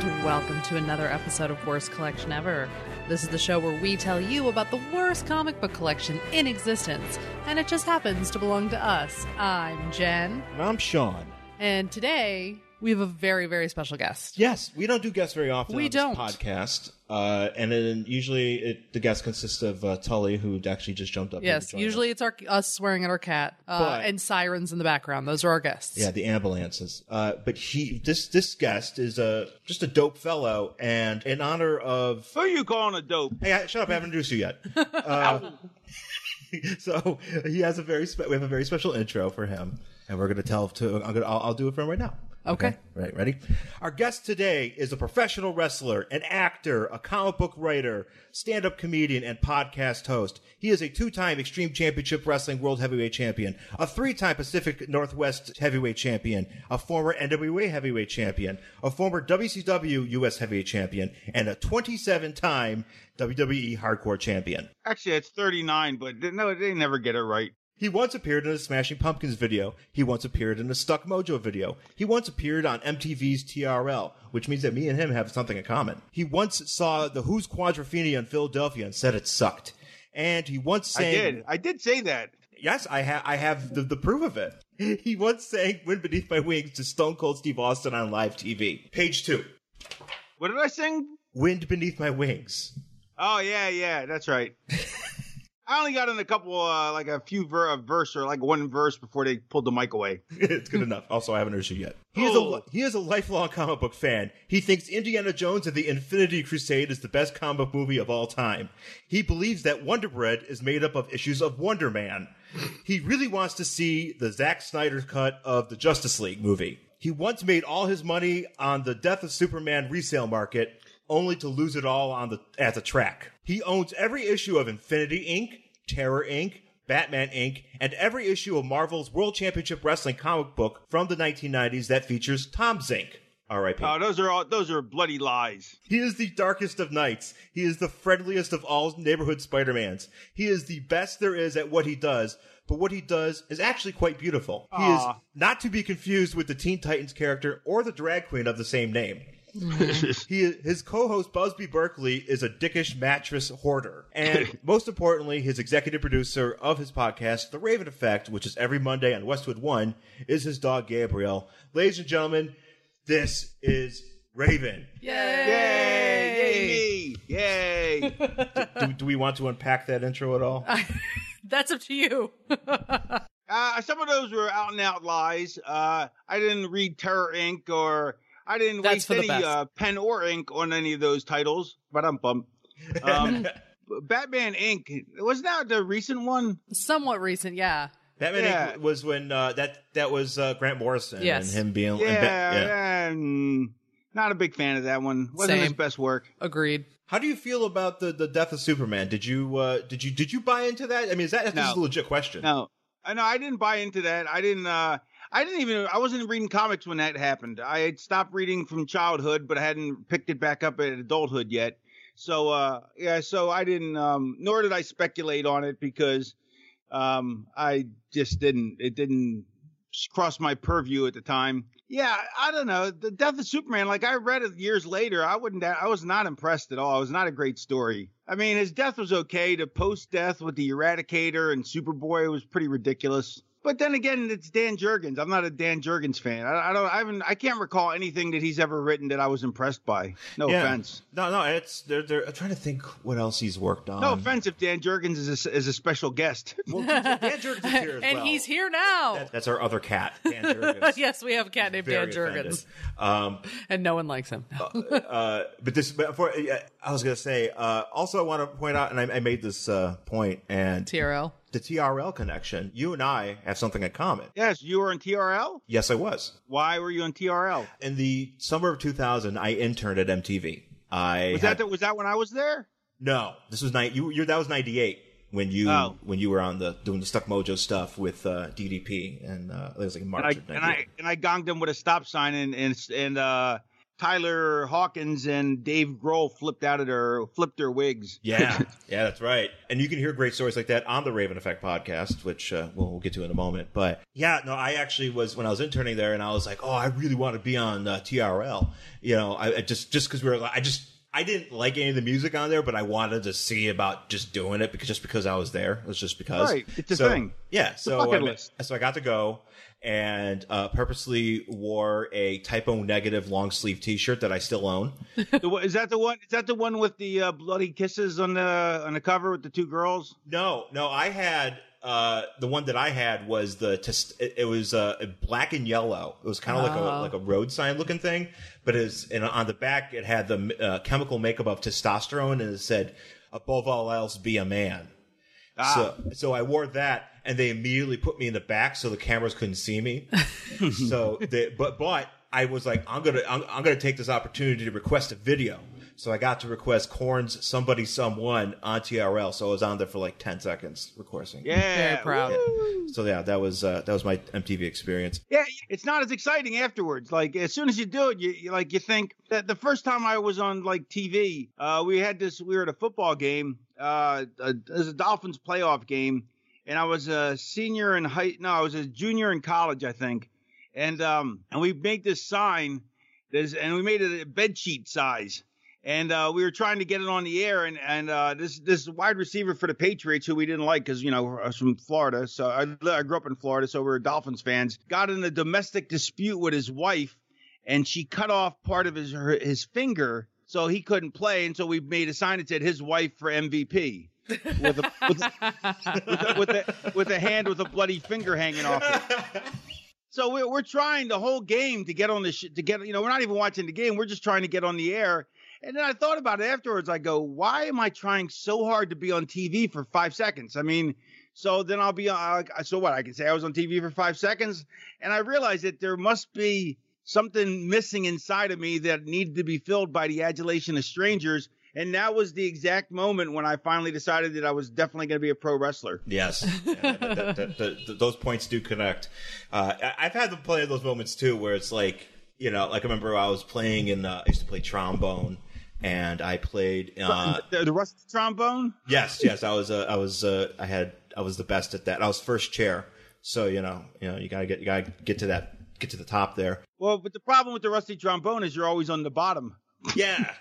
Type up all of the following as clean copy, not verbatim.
and welcome to another episode of Worst Collection Ever. This is the show where we tell you about the worst comic book collection in existence, and it just happens to belong to us. I'm Jen. And I'm Sean. And today, we have a very, very special guest. Yes, we don't do guests very often We on don't. this podcast. And then usually the guest consists of Tully, who actually just jumped up. Yes, usually it's us swearing at our cat and sirens in the background. Those are our guests. Yeah, the ambulances. But this guest is just a dope fellow, and in honor of... Who are you calling a dope? Hey, shut up, I haven't introduced you yet. So he has we have a very special intro for him, and we're going to I'll do it for him right now. Okay. Right, ready? Our guest today is a professional wrestler, an actor, a comic book writer, stand-up comedian, and podcast host. He is a 2-time Extreme Championship Wrestling World Heavyweight Champion, a 3-time Pacific Northwest Heavyweight Champion, a former NWA Heavyweight Champion, a former WCW US Heavyweight Champion, and a 27-time WWE Hardcore Champion. Actually, it's 39, but no, they never get it right. He once appeared in a Smashing Pumpkins video. He once appeared in a Stuck Mojo video. He once appeared on MTV's TRL, which means that me and him have something in common. He once saw the Who's Quadrophenia in Philadelphia and said it sucked. And he once sang... I did say that. Yes, I have the proof of it. He once sang Wind Beneath My Wings to Stone Cold Steve Austin on live TV. Page 2. What did I sing? Wind Beneath My Wings. Oh, yeah, that's right. I only got in a couple, like a few verse or like one verse before they pulled the mic away. It's good enough. Also, I haven't heard you yet. He is a lifelong comic book fan. He thinks Indiana Jones and the Infinity Crusade is the best comic book movie of all time. He believes that Wonder Bread is made up of issues of Wonder Man. He really wants to see the Zack Snyder cut of the Justice League movie. He once made all his money on the Death of Superman resale market, only to lose it all at the track. He owns every issue of Infinity Inc., Terror Inc., Batman Inc., and every issue of Marvel's World Championship Wrestling comic book from the 1990s that features Tom Zink. R.I.P. Oh, those are bloody lies. He is the darkest of knights. He is the friendliest of all neighborhood Spider-Mans. He is the best there is at what he does, but what he does is actually quite beautiful. He is not to be confused with the Teen Titans character or the drag queen of the same name. His co-host Busby Berkeley is a dickish mattress hoarder, and most importantly, his executive producer of his podcast, The Raven Effect, which is every Monday on Westwood One, is his dog Gabriel. Ladies and gentlemen, this is Raven. Yay! Yay! Do we want to unpack that intro at all? That's up to you. Some of those were out and out lies. I didn't read Terror Inc. or I didn't waste any pen or ink on any of those titles, but I'm bummed. Batman Inc. Was that the recent one? Somewhat recent, yeah. Batman Inc. was when that was Grant Morrison and him being not a big fan of that one. Wasn't his best work. Agreed. How do you feel about the death of Superman? Did you buy into that? I mean, that's a legit question. No, I didn't buy into that. I wasn't reading comics when that happened. I had stopped reading from childhood, but I hadn't picked it back up at adulthood yet. So, so I didn't, nor did I speculate on it because, I just didn't, it didn't cross my purview at the time. Yeah, I don't know. The Death of Superman, like I read it years later, I was not impressed at all. It was not a great story. I mean, his death was okay. The post-death with the Eradicator and Superboy was pretty ridiculous. But then again, it's Dan Jurgens. I'm not a Dan Jurgens fan. I can't recall anything that he's ever written that I was impressed by. No offense. No. I'm trying to think what else he's worked on. No offense if Dan Jurgens is a special guest. Well, Dan Jurgens is here as well. And he's here now. That's our other cat, Dan Jurgens. Yes, we have a cat named Dan Jurgens. And no one likes him. I was going to say, also I want to point out, and I made this point, and TRL. The TRL connection. You and I have something in common. Yes, you were in TRL? Yes, I was. Why were you in TRL? In the summer of 2000, I interned at MTV. Was that when I was there? No, this was that was 98 when you were on doing the Stuck Mojo stuff with DDP, and it was like March of 98. And I gonged him with a stop sign and Tyler Hawkins and Dave Grohl flipped their wigs. Yeah, that's right. And you can hear great stories like that on the Raven Effect podcast, which we'll get to in a moment. But yeah, no, I actually was, when I was interning there, and I was like, oh, I really want to be on TRL. You know, I just because I didn't like any of the music on there, but I wanted to see about just doing it because I was there. It was just because. Right, it's a thing. Yeah, so I got to go and purposely wore a typo negative long sleeve T-shirt that I still own. Is that the one? Is that the one with the bloody kisses on the cover with the two girls? No, I had. The one that I had was it was black and yellow. It was kind of like a road sign looking thing, but on the back it had the chemical makeup of testosterone, and it said, "Above all else, be a man." So I wore that, and they immediately put me in the back so the cameras couldn't see me. But I was like, I'm gonna take this opportunity to request a video. So I got to request Korn's "Somebody Someone" on TRL. So I was on there for like 10 seconds requesting. Yeah, very proud. Woo. So yeah, that was my MTV experience. Yeah, it's not as exciting afterwards. Like as soon as you do it, you think that the first time I was on like TV, we were at a football game. It was a Dolphins playoff game, and I was a senior in I was a junior in college, I think. And we made this sign, and we made it a bed sheet size. And we were trying to get it on the air, and this wide receiver for the Patriots, who we didn't like because, I was from Florida. So I grew up in Florida, so we were Dolphins fans. Got in a domestic dispute with his wife, and she cut off part of his finger, so he couldn't play. And so we made a sign that said "His wife for MVP." with a hand with a bloody finger hanging off it. So we're trying the whole game to get on we're not even watching the game. We're just trying to get on the air. And then I thought about it afterwards. I go, why am I trying so hard to be on TV for 5 seconds? I mean, so then I'll be so what? I can say I was on TV for 5 seconds. And I realized that there must be something missing inside of me that needed to be filled by the adulation of strangers. And that was the exact moment when I finally decided that I was definitely going to be a pro wrestler. Yes. Those points do connect. I've had plenty of those moments too, where it's like, like I remember I was playing I used to play trombone, and I played the rusty trombone. Yes. I was the best at that. I was first chair. So, you gotta get to the top there. Well, but the problem with the rusty trombone is you're always on the bottom. Yeah.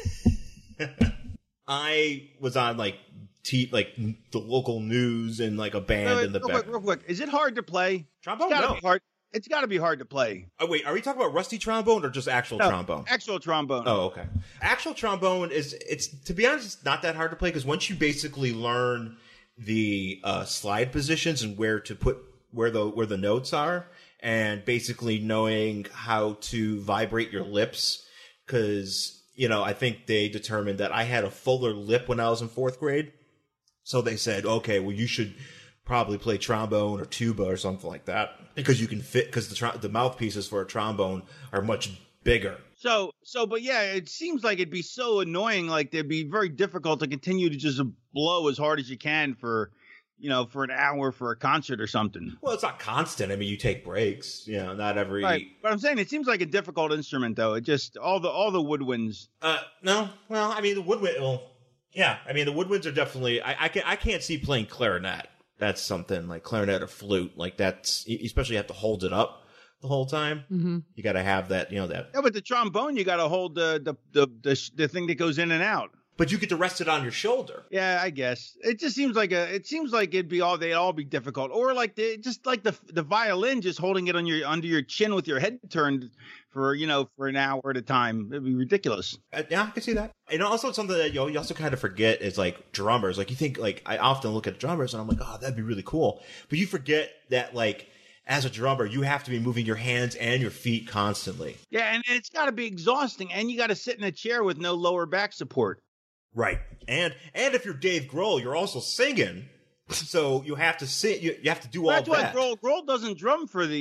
I was on like the local news and like a band in the back. Real quick, is it hard to play trombone? It's got to be hard to play. Oh wait, are we talking about rusty trombone or just actual trombone? Actual trombone. Oh, okay. Actual trombone it's to be honest, it's not that hard to play because once you basically learn the slide positions and where to put where the notes are, and basically knowing how to vibrate your lips, because I think they determined that I had a fuller lip when I was in 4th grade. So they said, okay, well, you should probably play trombone or tuba or something like that because you can fit, because the mouthpieces for a trombone are much bigger. But yeah, it seems like it'd be so annoying. Like it'd be very difficult to continue to just blow as hard as you can for an hour for a concert or something. Well, it's not constant. I mean, you take breaks, not every. Right. But I'm saying it seems like a difficult instrument, though. It just, all the woodwinds. No. Well, I mean, the woodwind, the woodwinds are definitely, I can't see playing clarinet. That's something like clarinet or flute. Like that's, especially you have to hold it up the whole time. Mm-hmm. You got to have that, that. Yeah, but the trombone, you got to hold the thing that goes in and out. But you get to rest it on your shoulder. Yeah, I guess. It just seems like they'd all be difficult. Or like the violin, just holding it under your chin with your head turned for an hour at a time. It'd be ridiculous. Yeah, I can see that. And also something that you also kind of forget is like drummers. Like you think, like I often look at drummers and I'm like, oh, that'd be really cool. But you forget that like as a drummer, you have to be moving your hands and your feet constantly. Yeah, and it's got to be exhausting. And you got to sit in a chair with no lower back support. Right. And if you're Dave Grohl, you're also singing. So you have to sing. You have to do all that. That's why Grohl doesn't drum for the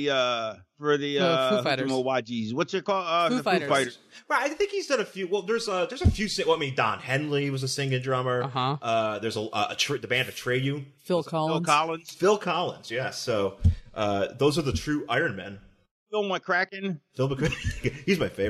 Foo Fighters. Milwaukee's. What's it called? Foo Fighters. Right. I think he's done a few. Well, there's a few. Don Henley was a singing drummer. Uh-huh. There's the band Atreyu. Phil Collins. Phil Collins. Yeah. So those are the true Iron Men. Phil McCracken. He's my favorite.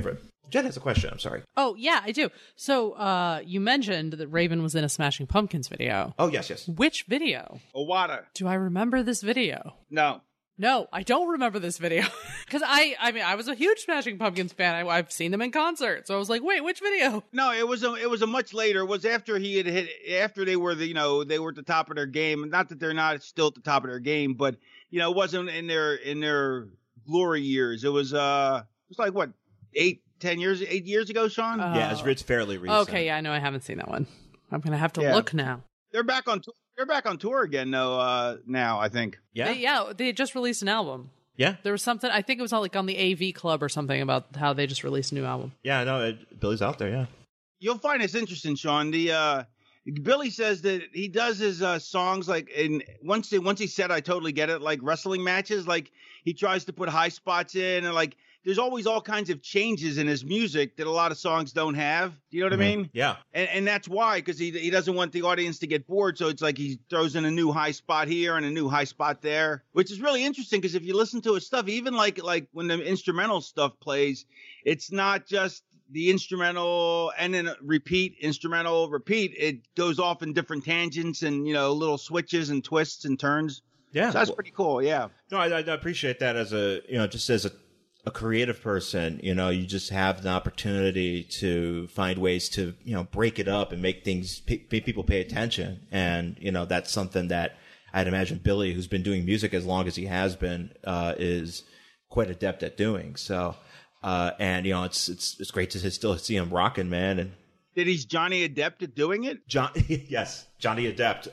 Jen has a question. I'm sorry. Oh, yeah, I do. So you mentioned that Raven was in a Smashing Pumpkins video. Oh, yes, yes. Which video? Owada. Do I remember this video? No, I don't remember this video. Because I was a huge Smashing Pumpkins fan. I've seen them in concert. So I was like, wait, which video? No, it was a much later. It was after he had hit, after they were they were at the top of their game. Not that they're not still at the top of their game, but it wasn't in their glory years. It was like what, 8 years ago, Sean? Yeah, it's fairly recent. Okay, yeah, I know I haven't seen that one. I'm gonna have to look now. They're back on tour again though. Now I think. Yeah. They just released an album. Yeah. There was something, I think it was like on the AV Club or something about how they just released a new album. Yeah, no, Billy's out there, yeah. You'll find this interesting, Sean. Billy says that he does his songs like once he said, I totally get it, like wrestling matches, like he tries to put high spots in, and like there's always all kinds of changes in his music that a lot of songs don't have. Do you know what I mean? Yeah. And that's why, because he doesn't want the audience to get bored. So it's like he throws in a new high spot here and a new high spot there, which is really interesting because if you listen to his stuff, even like when the instrumental stuff plays, it's not just the instrumental and then instrumental repeat. It goes off in different tangents and, little switches and twists and turns. Yeah. So that's pretty cool. Yeah. No, I appreciate that as just as a creative person, you just have the opportunity to find ways to, break it up and make things, people pay attention. And, that's something that I'd imagine Billy, who's been doing music as long as he has been, is quite adept at doing. So, and, it's great to still see him rocking, man. And did he's Johnny Adept at doing it? Yes, Johnny Adept,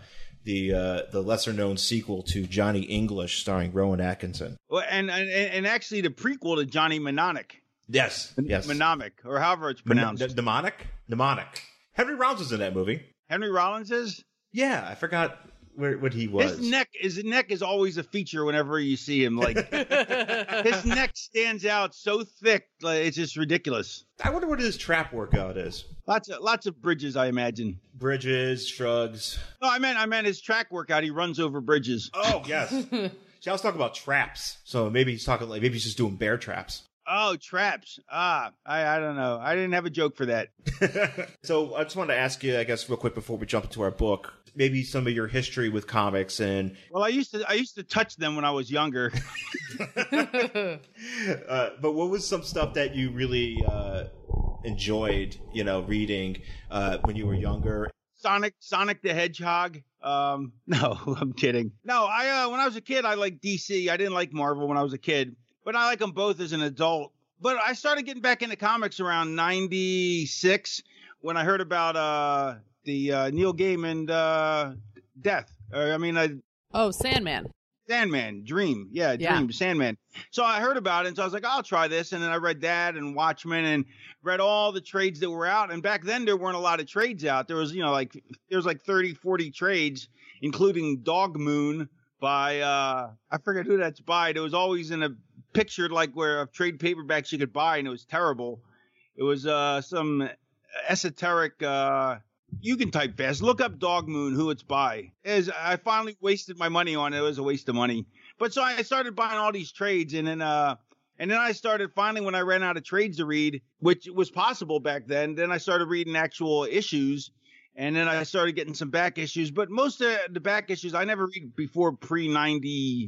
the lesser known sequel to Johnny English starring Rowan Atkinson. Well, and actually the prequel to Johnny Mnemonic. Yes. Mnemonic, or however it's pronounced. Mnemonic. Henry Rollins was in that movie. Henry Rollins is? Yeah, I forgot what he was. His neck is always a feature whenever you see him. Like his neck stands out so thick, like it's just ridiculous. I wonder what his trap workout is. Lots of bridges, I imagine. Bridges, shrugs. No, I meant his track workout. He runs over bridges. Oh yes. See, I was talking about traps. So maybe he's just doing bear traps. Oh, traps. I don't know. I didn't have a joke for that. So I just wanted to ask you, I guess, real quick before we jump into our book, maybe some of your history with comics and. Well, I used to touch them when I was younger. But what was some stuff that you really enjoyed, reading when you were younger? Sonic the Hedgehog. No, I'm kidding. No, when I was a kid, I liked DC. I didn't like Marvel when I was a kid. But I like them both as an adult. But I started getting back into comics around 96 when I heard about the Neil Gaiman death. Sandman. Sandman, Dream. Yeah, Dream, Sandman. So I heard about it, and so I was like, I'll try this. And then I read that and Watchmen and read all the trades that were out. And back then, there weren't a lot of trades out. There was, there was like 30, 40 trades, including Dog Moon by, I forget who that's by. It was always in a pictured like where of trade paperbacks you could buy, and it was terrible. It was some esoteric you can type fast, look up Dog Moon, who it's by. I finally wasted my money on it. It was a waste of money. But so I started buying all these trades, and then I started finally, when I ran out of trades to read, which was possible back then I started reading actual issues, and then I started getting some back issues. But most of the back issues I never read before pre-91,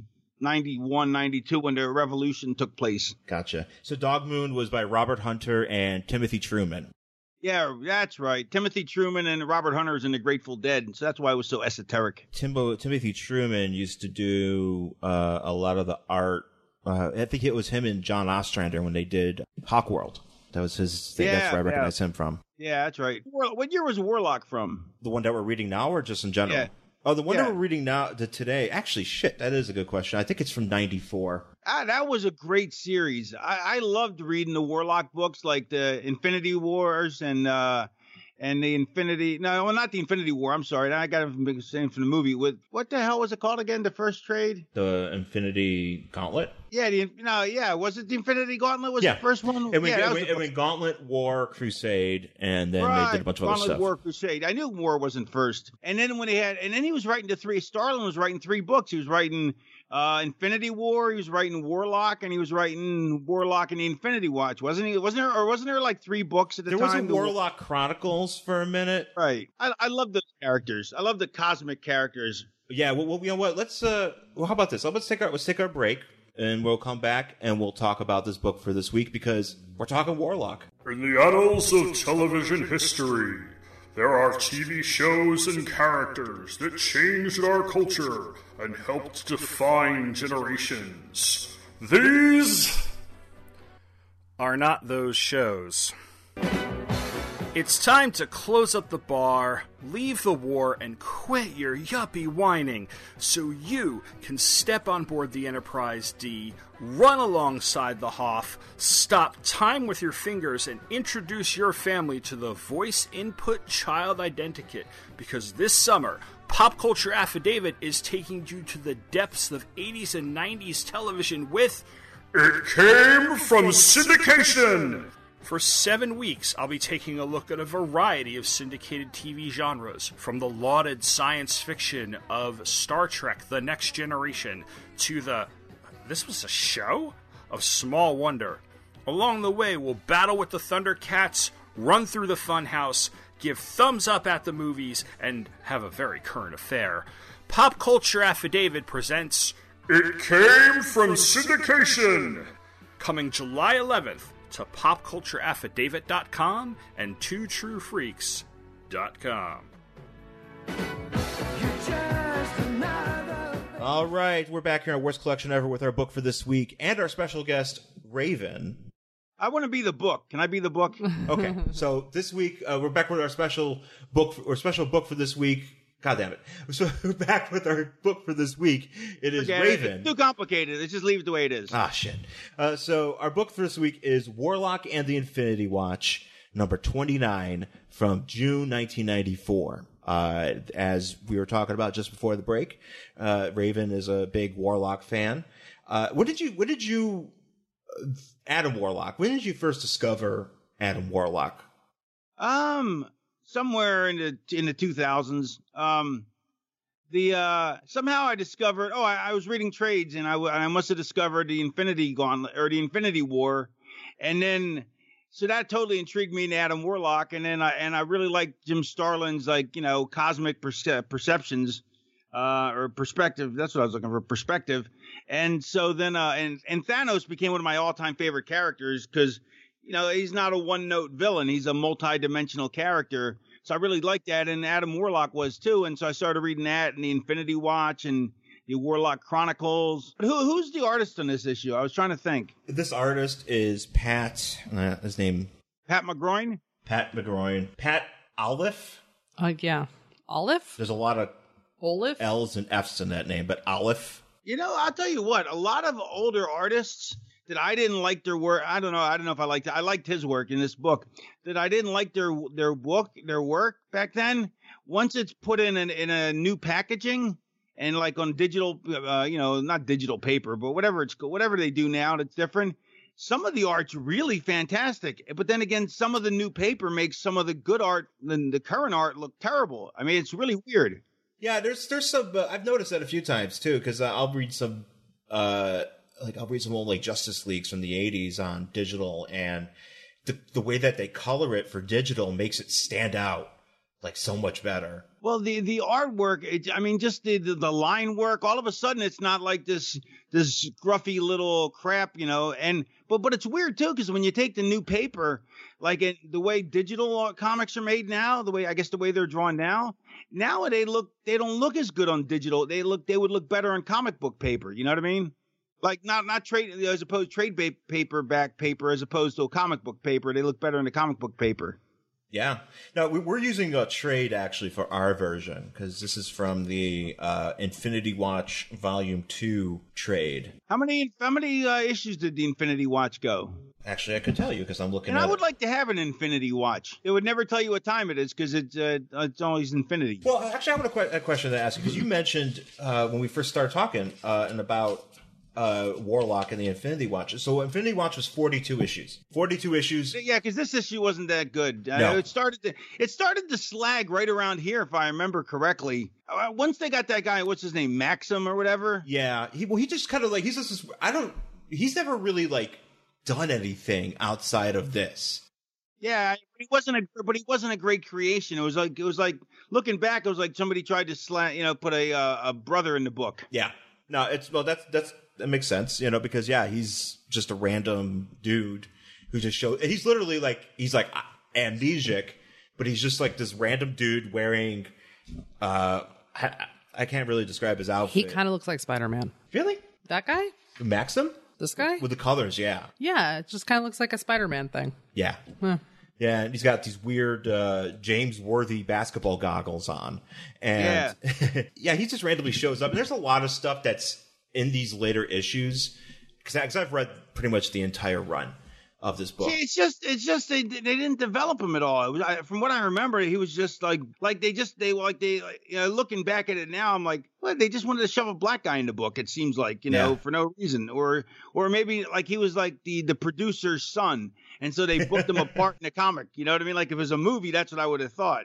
92, when the revolution took place. Gotcha. So Dog Moon was by Robert Hunter and Timothy Truman. Yeah, that's right. Timothy Truman and Robert Hunter is in the Grateful Dead, so that's why it was so esoteric. Timothy Truman used to do a lot of the art. I think it was him and John Ostrander when they did Hawkworld. That was his thing. That's where I recognize him from. Yeah, that's right. What year was Warlock from? The one that we're reading now, or just in general? Yeah. Oh, the one that we're reading now today. Actually, shit, that is a good question. I think it's from 94. That was a great series. I loved reading the Warlock books, like the Infinity Wars and the Infinity. No, well, not the Infinity War. I'm sorry. I got it from the movie. With what the hell was it called again? The first trade? The Infinity Gauntlet. Yeah, was it the Infinity Gauntlet? Was the first one? It went Gauntlet, War, Crusade, and then they did a bunch of other stuff. Gauntlet, War, Crusade. I knew War wasn't first. And then he was writing Starlin was writing 3 books. He was writing Infinity War. He was writing Warlock, and he was writing Warlock and the Infinity Watch, wasn't he? Wasn't there like 3 books at the time? There was a Warlock Chronicles for a minute. Right. I love those characters. I love the cosmic characters. Yeah. Well, you know what? Let's. How about this? Let's take our break, and we'll come back and we'll talk about this book for this week because we're talking Warlock. In the annals of television history, there are TV shows and characters that changed our culture and helped define generations. These are not those shows. It's time to close up the bar, leave the war, and quit your yuppie whining so you can step on board the Enterprise D, run alongside the Hoff, stop time with your fingers, and introduce your family to the Voice Input Child Identikit, because this summer, Pop Culture Affidavit is taking you to the depths of 80s and 90s television with It Came from Syndication! For 7 weeks, I'll be taking a look at a variety of syndicated TV genres, from the lauded science fiction of Star Trek The Next Generation to the "this was a show?" of Small Wonder. Along the way, we'll battle with the Thundercats, run through the Funhouse, give thumbs up at the movies, and have a very current affair. Pop Culture Affidavit presents It Came from Syndication! Coming July 11th to popcultureaffidavit.com and twotruefreaks.com. All right, we're back here on Worst Collection Ever with our book for this week and our special guest, Raven. I want to be the book. Can I be the book? Okay, so this week we're back with our special book for this week. God damn it. So we're back with our book for this week. It is Raven. It's too complicated. Let's just leave it the way it is. Ah, shit. So our book for this week is Warlock and the Infinity Watch, number 29 from June 1994. As we were talking about just before the break, Raven is a big Warlock fan. When did you, Adam Warlock, when did you first discover Adam Warlock? Somewhere in the 2000s. Somehow I discovered. I was reading trades, and I must have discovered the Infinity Gauntlet or the Infinity War, and then so that totally intrigued me in Adam Warlock, and then I really liked Jim Starlin's cosmic perceptions or perspective. That's what I was looking for, perspective. And so then and Thanos became one of my all-time favorite characters because he's not a one-note villain. He's a multi-dimensional character. So I really liked that, and Adam Warlock was too. And so I started reading that and the Infinity Watch and the Warlock Chronicles. But who's the artist on this issue? I was trying to think. This artist is Pat. His name. Pat McGroin. Pat Olliffe. Yeah, Olliffe. There's a lot of Olliffe L's and F's in that name, but Olliffe. I'll tell you what. A lot of older artists that I didn't like their work. I don't know if I liked it. I liked his work in this book. That I didn't like their work back then. Once it's put in a new packaging and like on digital, not digital paper, but whatever they do now that's different. Some of the art's really fantastic, but then again, some of the new paper makes some of the good art, the current art, look terrible. I mean, it's really weird. Yeah, there's some. I've noticed that a few times too, because I'll read some. I'll read some old Justice Leagues from the 80s on digital, and the way that they color it for digital makes it stand out so much better. Well, the artwork, just the line work, all of a sudden it's not like this scruffy little crap, but it's weird too, because when you take the new paper, the way digital comics are made now, the way they're drawn now they don't look as good on digital. They would look better on comic book paper. You know what I mean? Not trade as opposed trade paperback paper as opposed to a comic book paper. They look better in the comic book paper. Yeah. Now we're using a trade actually for our version because this is from the Infinity Watch Volume 2 trade. How many issues did the Infinity Watch go? Actually, I can tell you because I'm looking. And I would like to have an Infinity Watch. It would never tell you what time it is because it's always infinity. Well, actually, I have a question to ask you because you mentioned when we first started talking and about Warlock and the Infinity Watch. So Infinity Watch was 42 issues. 42 issues. Yeah, because this issue wasn't that good. No. It started to slag right around here, if I remember correctly. Once they got that guy, what's his name, Maxim or whatever. Yeah, he just kind of like he's never really like done anything outside of this. Yeah, but he wasn't a great creation. It was like looking back, it was like somebody tried to put a brother in the book. Yeah. No, that makes sense, because he's just a random dude who just he's literally like amnesiac, but he's just like this random dude wearing I can't really describe his outfit. He kind of looks like Spider-Man. Really? That guy? Maxim? This guy? With the colors, yeah. Yeah, it just kind of looks like a Spider-Man thing. Yeah. Huh. Yeah, and he's got these weird James Worthy basketball goggles on. And yeah, he just randomly shows up. And there's a lot of stuff that's in these later issues, because I've read pretty much the entire run of this book. See, it's just they didn't develop him at all. From what I remember, he was just looking back at it now, I'm like, well, they just wanted to shove a black guy in the book. It seems like, for no reason, or maybe like he was like the producer's son, and so they booked him apart in the comic. You know what I mean? Like if it was a movie, that's what I would have thought.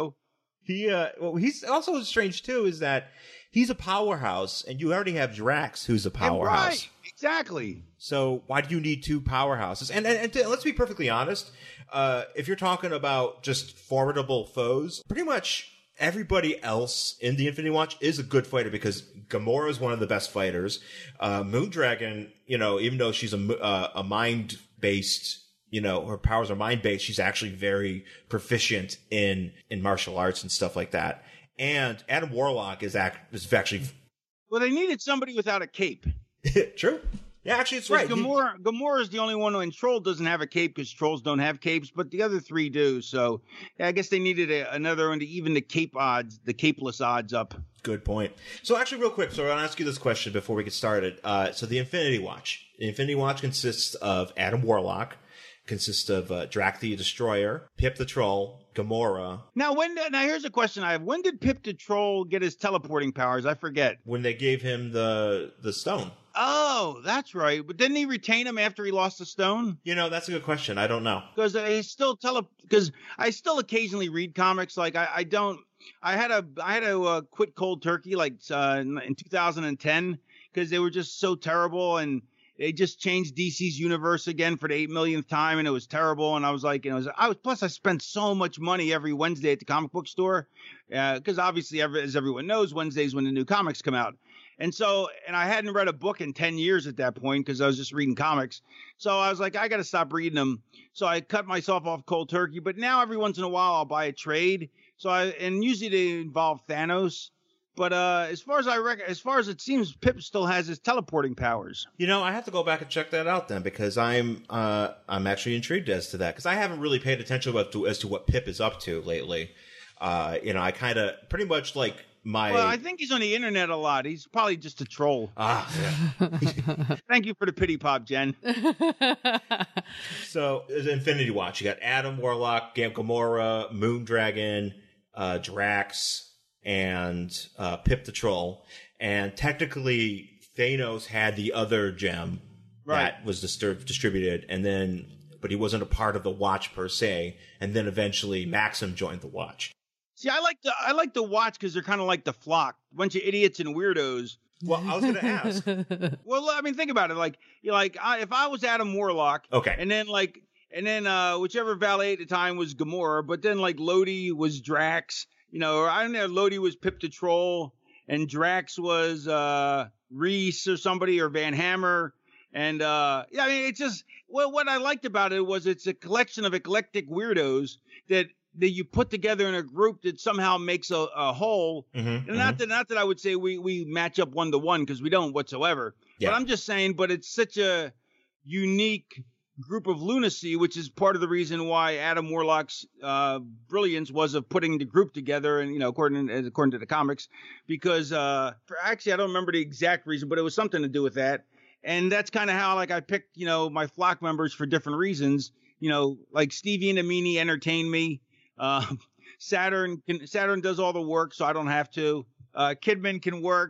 He's also strange too, is that he's a powerhouse, and you already have Drax, who's a powerhouse. Right, exactly. So why do you need two powerhouses? And let's be perfectly honest. If you're talking about just formidable foes, pretty much everybody else in the Infinity Watch is a good fighter, because Gamora is one of the best fighters. Moondragon, even though she's a mind-based, her powers are mind-based, she's actually very proficient in martial arts and stuff like that. And Adam Warlock is actually... Well, they needed somebody without a cape. True. Yeah, actually, it's right. Gamora is the only one and Troll doesn't have a cape because trolls don't have capes, but the other three do. So I guess they needed another one to even the capeless odds up. Good point. So actually, real quick, so I want to ask you this question before we get started. So the Infinity Watch. The Infinity Watch consists of Adam Warlock, consists of Drax the Destroyer, Pip the Troll, Gamora. Now here's a question I have. When did Pip the Troll get his teleporting powers? I forget. When they gave him the stone. Oh, that's right. But didn't he retain him after he lost the stone? That's a good question. I don't know. Because because I still occasionally read comics. Like I had to quit cold turkey in 2010 because they were just so terrible, and they just changed DC's universe again for the 8 millionth time, and it was terrible. And I was like, plus I spent so much money every Wednesday at the comic book store, because obviously, as everyone knows, Wednesdays when the new comics come out. And I hadn't read a book in 10 years at that point because I was just reading comics. So I was like, I got to stop reading them. So I cut myself off cold turkey. But now every once in a while I'll buy a trade. And usually they involve Thanos. But as far as it seems, Pip still has his teleporting powers. I have to go back and check that out then, because I'm actually intrigued as to that, because I haven't really paid attention as to what Pip is up to lately. I kind of pretty much like. Well, I think he's on the internet a lot. He's probably just a troll. Yeah. Thank you for the pity pop, Jen. So, the Infinity Watch. You got Adam Warlock, Gamora, Moondragon, Drax, and Pip the Troll. And technically, Thanos had the other gem that was distributed, but he wasn't a part of the Watch per se. And then eventually, Maxim joined the Watch. See, I like the Watch because they're kind of like the Flock, a bunch of idiots and weirdos. Well, I was going to ask. Well, I mean, think about it. If I was Adam Warlock, okay, and then whichever valet at the time was Gamora, but then Lodi was Drax, or I don't know, Lodi was Pip the Troll, and Drax was Reese or somebody, or Van Hammer, and it's just what I liked about it was it's a collection of eclectic weirdos that you put together in a group that somehow makes a whole. Mm-hmm, and not that I would say we match up 1-to-1, because we don't whatsoever. Yeah. But I'm just saying, but it's such a unique group of lunacy, which is part of the reason why Adam Warlock's brilliance was of putting the group together, and according to the comics, because actually I don't remember the exact reason, but it was something to do with that. And that's kind of how I picked my flock members for different reasons. Like Stevie and Amini entertain me. Saturn does all the work, so I don't have to. Kidman can work,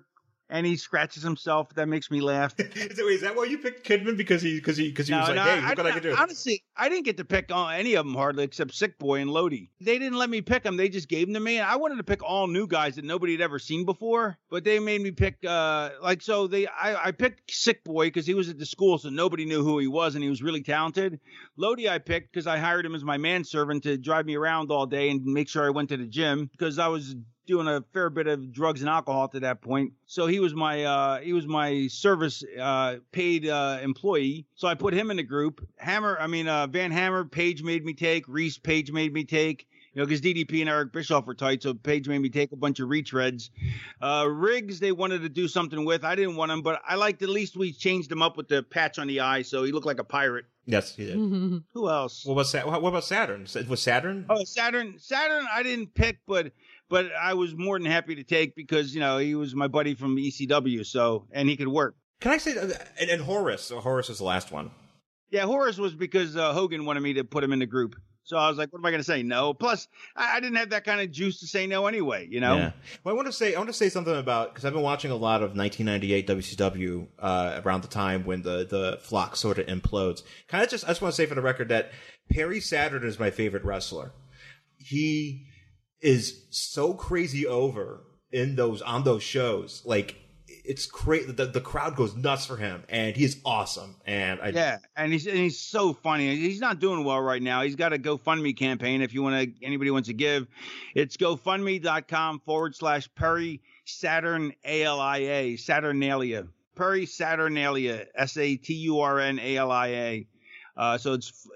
and he scratches himself. That makes me laugh. Is that why you picked Kidman? Because he was like, hey, look what I can do. Honestly, I didn't get to pick any of them hardly except Sick Boy and Lodi. They didn't let me pick them. They just gave them to me. And I wanted to pick all new guys that nobody had ever seen before, but they made me pick I picked Sick Boy because he was at the school, so nobody knew who he was, and he was really talented. Lodi I picked because I hired him as my manservant to drive me around all day and make sure I went to the gym because I was doing a fair bit of drugs and alcohol to that point. So he was my service paid employee. So I put him in the group. Van Hammer, Page made me take. Reese, Page made me take. Because DDP and Eric Bischoff were tight, so Page made me take a bunch of retreads. Riggs, they wanted to do something with. I didn't want him, but I liked at least we changed him up with the patch on the eye, so he looked like a pirate. Yes, he did. Who else? What about Saturn? Was Saturn? Oh, Saturn I didn't pick, but I was more than happy to take because, he was my buddy from ECW, and he could work. Can I say, and Horace? Horace is the last one. Yeah, Horace was because Hogan wanted me to put him in the group. So I was like, what am I going to say? No. Plus, I didn't have that kind of juice to say no anyway, Yeah. Well, I want to say something about, because I've been watching a lot of 1998 WCW around the time when the flock sort of implodes. I just want to say for the record that Perry Saturn is my favorite wrestler. He is so crazy over on those shows. Like, it's crazy. The crowd goes nuts for him, and he's awesome. And he's so funny. He's not doing well right now. He's got a GoFundMe campaign. If anybody wants to give, it's GoFundMe.com/Perry Saturn ALIA Saturnalia Perry Saturnalia SATURNALIA. So it's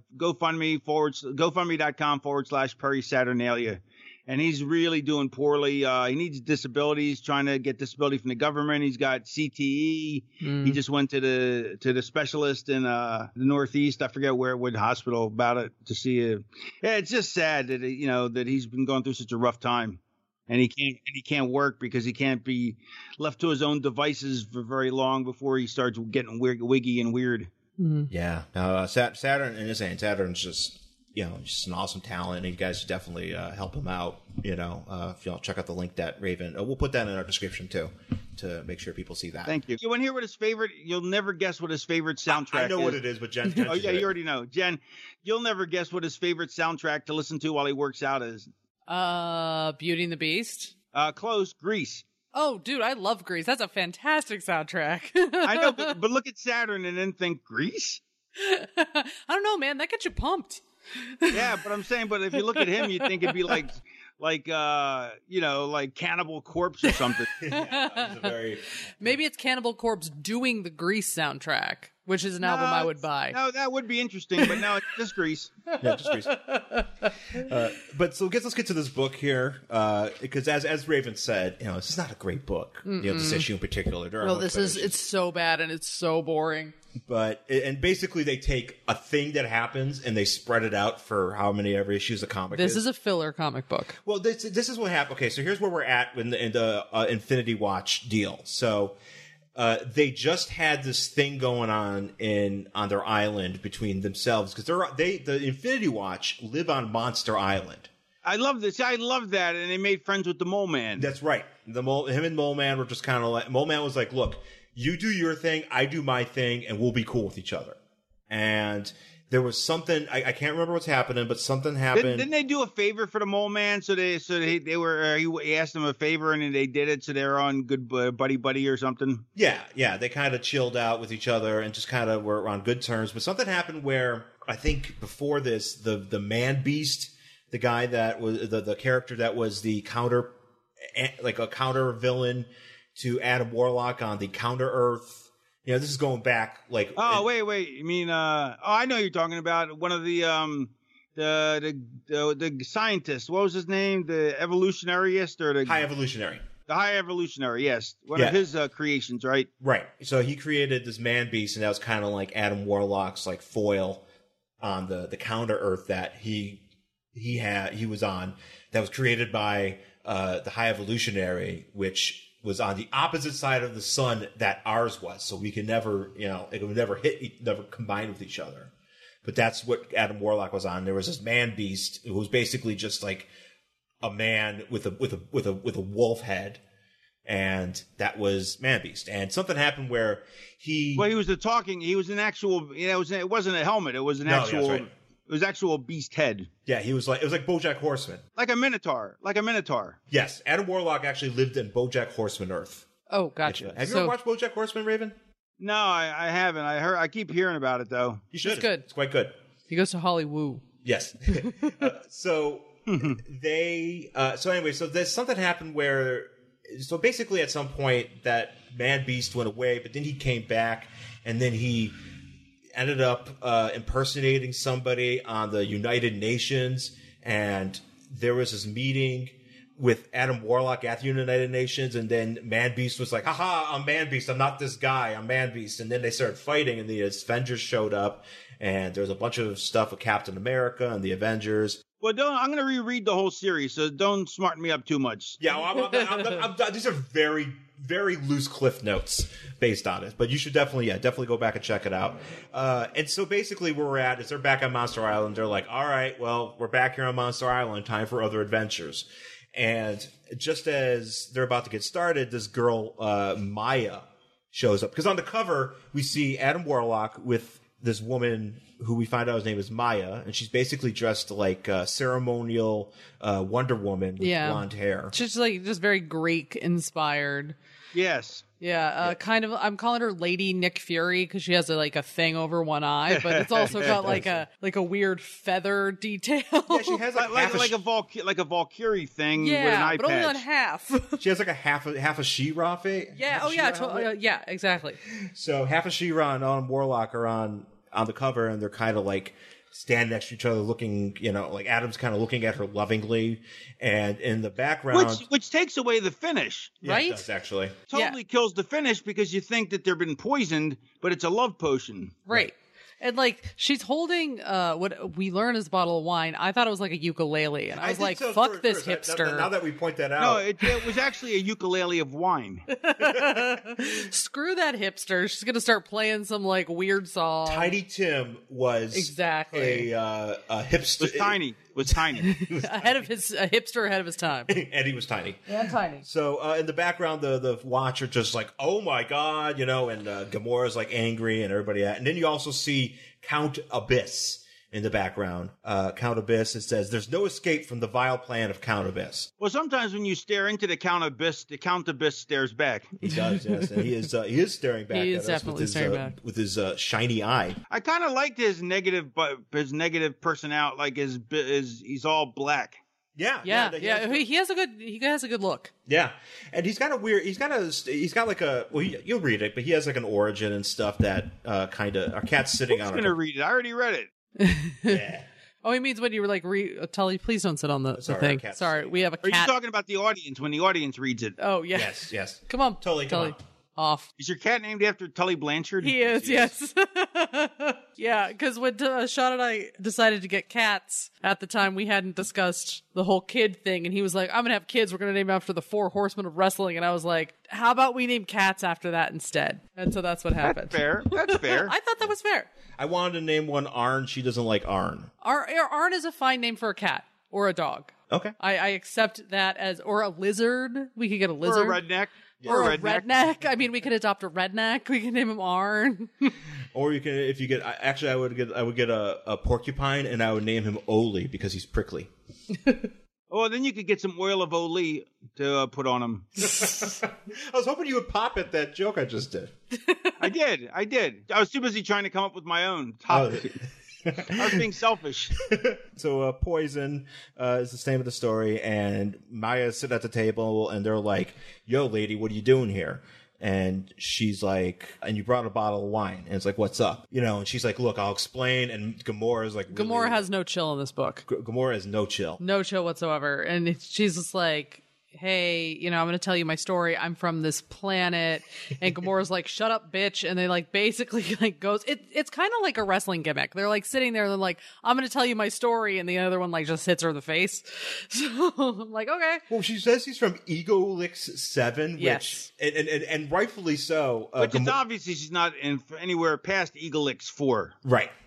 GoFundMe.com/Perry Saturnalia. And he's really doing poorly. He needs disability. He's trying to get disability from the government. He's got CTE. He just went to the specialist in the Northeast. I forget what hospital about it to see it. Yeah, it's just sad that that he's been going through such a rough time, and he can't work because he can't be left to his own devices for very long before he starts getting wiggy and weird. Yeah. Saturn and Saturn's just. Just an awesome talent, and you guys should definitely help him out. If you check out the link that Raven, we'll put that in our description too, to make sure people see that. Thank you. You want to hear what his favorite? You'll never guess what his favorite soundtrack is. I know what it is, but Jen oh yeah, you already know. Jen, you'll never guess what his favorite soundtrack to listen to while he works out is. Beauty and the Beast. Close. Grease. Oh, dude, I love Grease. That's a fantastic soundtrack. I know, but look at Saturn and then think Grease. I don't know, man. That gets you pumped. Yeah, but I'm saying, if you look at him, you'd think it'd be like Cannibal Corpse or something. Maybe it's Cannibal Corpse doing the Grease soundtrack, which is an album I would buy. No, that would be interesting, but no, it's just Grease. Yeah, just Grease. But so let's get to this book here, because as Raven said, this is not a great book. This issue in particular. It's so bad and it's so boring. And basically they take a thing that happens and they spread it out for how many every issues a comic is. This is a filler comic book. Well, this is what happened. Okay, so here's where we're at in the Infinity Watch deal. So they just had this thing going on their island between themselves because the Infinity Watch live on Monster Island. I love this. I love that, and they made friends with the Mole Man. That's right. Him and Mole Man were just kind of like Mole Man was like, look. You do your thing, I do my thing, and we'll be cool with each other. And there was something I can't remember what's happening, but something happened. Didn't they do a favor for the Mole Man? So they were he asked them a favor and then they did it, so they're on good buddy or something. Yeah, they kind of chilled out with each other and just kind of were on good terms. But something happened where I think before this, the Man Beast, the guy that was the character that was the counter villain to Adam Warlock on the Counter Earth. This is going back like. Oh, wait. You mean? I know you're talking about one of the scientists. What was his name? The evolutionarist or the High Evolutionary? The High Evolutionary, yes. One of his creations, right? Right. So he created this Man Beast, and that was kind of like Adam Warlock's like foil on the Counter Earth that he was on. That was created by the High Evolutionary, which was on the opposite side of the sun that ours was. So we could never, it would never never combine with each other. But that's what Adam Warlock was on. There was this Man Beast who was basically just like a man with a wolf head. and that was Man Beast. And something happened where he was an actual, it wasn't a helmet. It was an that's actual, right. It was actual beast head. Yeah, it was like BoJack Horseman. Like a Minotaur. Yes, Adam Warlock actually lived in BoJack Horseman Earth. Oh, gotcha. Have you ever watched BoJack Horseman, Raven? No, I haven't. I keep hearing about it though. You should. It's good. It's quite good. He goes to Hollywood. Yes. So there's something happened where, so basically at some point that Man Beast went away, but then he came back, and then he ended up impersonating somebody on the United Nations, and there was this meeting with Adam Warlock at the United Nations, and then Man Beast was like, haha, I'm Man Beast, I'm not this guy, I'm Man Beast. And then they started fighting, and the Avengers showed up, and there was a bunch of stuff with Captain America and the Avengers. Well, I'm going to reread the whole series, so don't smarten me up too much. Yeah, these are very, very loose cliff notes based on it, but you should definitely go back and check it out. And so basically where we're at is they're back on Monster Island. They're like, all right, well, we're back here on Monster Island, time for other adventures. And just as they're about to get started, this girl, Maya, shows up. Because on the cover, we see Adam Warlock with this woman who we find out his name is Maya, and she's basically dressed like a ceremonial Wonder Woman with blonde hair. She's just very Greek inspired. Yes. Yeah, kind of. I'm calling her Lady Nick Fury because she has a thing over one eye, but it's also got like a weird feather detail. Yeah, she has like a Valkyrie thing with an eye but patch. only on half. She has like a half a She-Ra face. Yeah. Oh yeah. Yeah. Exactly. So half a She-Ra and Adam Warlock are on the cover, and they're kind of like standing next to each other, looking, like Adam's kind of looking at her lovingly, and in the background, which takes away the finish, right? It does, actually. Totally kills the finish because you think that they've been poisoned, but it's a love potion, right? And she's holding what we learn is a bottle of wine. I thought it was like a ukulele, and I was like, "Fuck this hipster!" Now that we point that out, no, it was actually a ukulele of wine. Screw that hipster. She's gonna start playing some weird song. Tiny Tim was exactly a hipster. Was tiny. Ahead of his hipster ahead of his time, and he was tiny. And tiny. So in the background, the Watcher just like, oh my god, and Gamora's like angry, and everybody. And then you also see Count Abyss in the background. Count Abyss. It says, "There's no escape from the vile plan of Count Abyss." Well, sometimes when you stare into the Count Abyss stares back. He does, yes, and he is staring back. He at is us definitely staring back with his shiny eye. I kind of liked his negative personality, like he's all black. Yeah. He has a good look. Yeah, and he's got a weird. He's got like a. Well, you'll read it, but he has like an origin and stuff that kind of. Our cat's sitting on. I'm gonna read it. I already read it. Yeah. Oh, he means when you were like, Tully, please don't sit on the thing. Sorry, we have a cat. Are you talking about the audience when the audience reads it? Oh, yeah. Yes. Come on, Tully. Off. Is your cat named after Tully Blanchard? He is, yes. Yeah, because when Sean and I decided to get cats, at the time we hadn't discussed the whole kid thing, and he was like, I'm going to have kids, we're going to name them after the 4 horsemen of wrestling, and I was like, how about we name cats after that instead? And so that's what happened. That's fair. I thought that was fair. I wanted to name one Arn. She doesn't like Arn. Arn is a fine name for a cat or a dog. Okay. I accept that or a lizard. We could get a lizard. Or a redneck. Or a redneck. I mean, we could adopt a redneck. We can name him Arn. Or you can, if you get, actually, I would get a porcupine, and I would name him Oli because he's prickly. Oh, then you could get some oil of Oli to put on him. I was hoping you would pop at that joke I just did. I did. I was too busy trying to come up with my own topic. I was being selfish. So Poison is the name of the story, and Maya's sitting at the table, and they're like, yo, lady, what are you doing here? And she's like, and you brought a bottle of wine. And it's like, what's up? And she's like, look, I'll explain. And Gamora's like, really, Gamora has no chill in this book. Gamora has no chill. No chill whatsoever. And she's just like, hey, I'm going to tell you my story. I'm from this planet. And Gamora's like, shut up, bitch. And they basically goes, it's kind of like a wrestling gimmick. They're sitting there and they're like, I'm going to tell you my story. And the other one just hits her in the face. So I'm like, okay. Well, she says he's from Egolix 7, yes. Which, and rightfully so. Which is obviously she's not anywhere past Egolix 4. Right.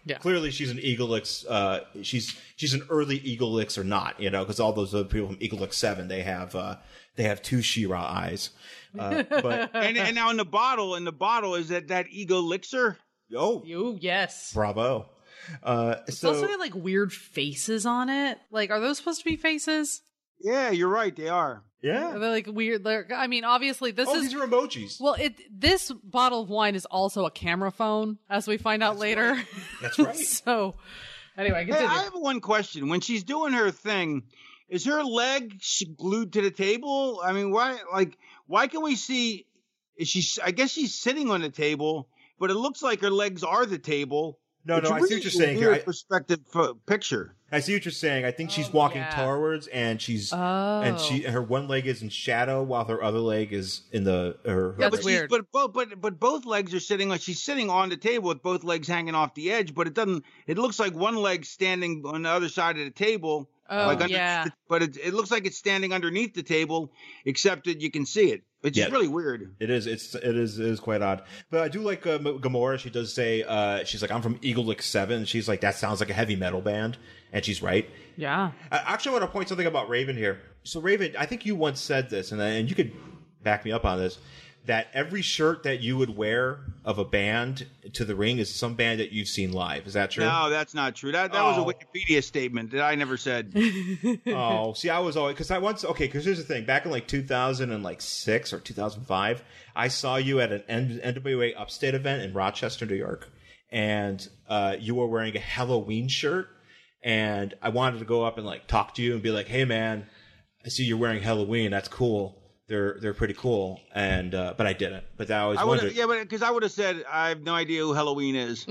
Yeah. Clearly, she's an Eaglix. She's an early Eaglix or not, because all those other people from Eaglix 7, they have two She-Ra eyes. But and now in the bottle is that Ego Elixir? Yes. Bravo. It's also got like weird faces on it. Like, are those supposed to be faces? Yeah, you're right. They are. Yeah. They're like weird. I mean, obviously these are emojis. Well, this bottle of wine is also a camera phone, as we find out later. Right. That's right. So, anyway, continue. Hey, I have one question. When she's doing her thing, is her leg glued to the table? I mean, why can we see? I guess she's sitting on the table, but it looks like her legs are the table. No, I see what you're saying here. Perspective picture. I see what you're saying. I think she's walking towards, and her one leg is in shadow while her other leg is in her. That's weird. But both legs are sitting like she's sitting on the table with both legs hanging off the edge. But it looks like one leg standing on the other side of the table. But it looks like it's standing underneath the table, except that you can see it. It's just really weird. It is quite odd. But I do like Gamora. She does say, she's like, I'm from Eaglix 7. She's like, that sounds like a heavy metal band. And she's right. Yeah. Actually, I want to point something about Raven here. So Raven, I think you once said this, and you could back me up on this, that every shirt that you would wear of a band to the ring is some band that you've seen live. Is that true? No, that's not true. That was a Wikipedia statement that I never said. See, I was always, because here's the thing. Back in like 2006 or 2005, I saw you at an NWA Upstate event in Rochester, New York, and you were wearing a Halloween shirt, and I wanted to go up and like talk to you and be like, hey man, I see you're wearing Halloween. That's cool. They're pretty cool, and but I didn't. But I always wondered. Yeah, but because I would have said I have no idea who Halloween is.